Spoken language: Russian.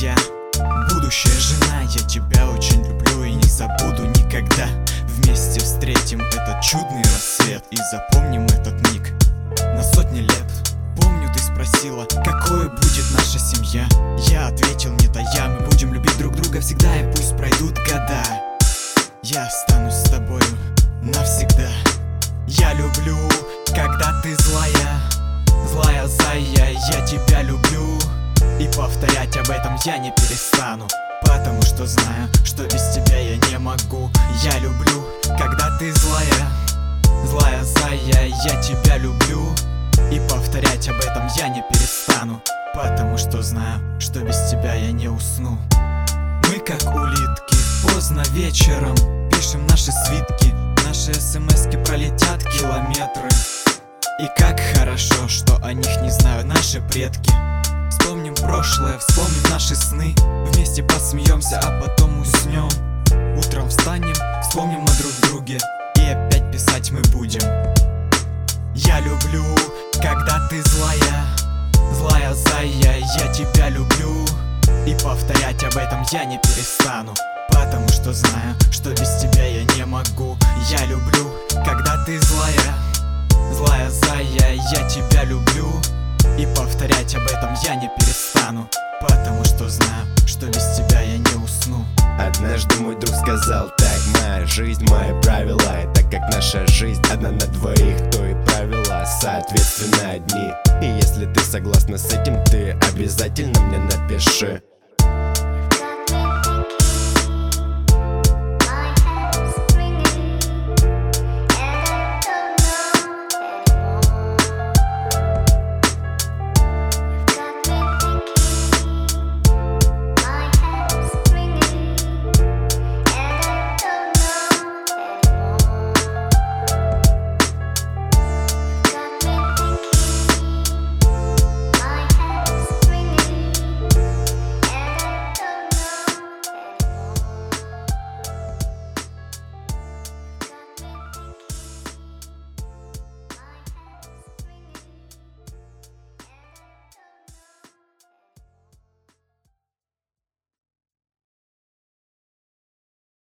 семья, будущая жена. Я тебя очень люблю и не забуду никогда. Вместе встретим этот чудный рассвет и запомним этот миг на сотни лет. Помню, ты спросила, какой будет наша семья. Я ответил, не тая, мы будем любить друг друга всегда, и пусть пройдут года. Я останусь с тобою навсегда. Я люблю, когда ты злая, злая зая. Я тебя люблю, и повторять об этом я не перестану, потому что знаю, что без тебя я не могу. Я люблю, когда ты злая, злая зая. Я тебя люблю, и повторять об этом я не перестану, потому что знаю, что без тебя я не усну. Мы как улитки, поздно вечером пишем наши свитки. Наши смски пролетят километры. И как хорошо, что о них не знают наши предки. Вспомним прошлое, вспомним наши сны. Вместе посмеемся, а потом уснем. Утром встанем, вспомним о друг друге, и опять писать мы будем. Я люблю, когда ты злая, злая зая. Я тебя люблю, и повторять об этом я не перестану, потому что знаю, что без тебя я не могу. Я люблю, когда ты злая, злая зая. Я тебя люблю, и повторять об этом я не перестану, потому что знаю, что без тебя я не усну. Однажды мой друг сказал так: моя жизнь, мои правила. И так как наша жизнь одна на двоих, то и правила соответственно одни. И если ты согласна с этим, ты обязательно мне напиши.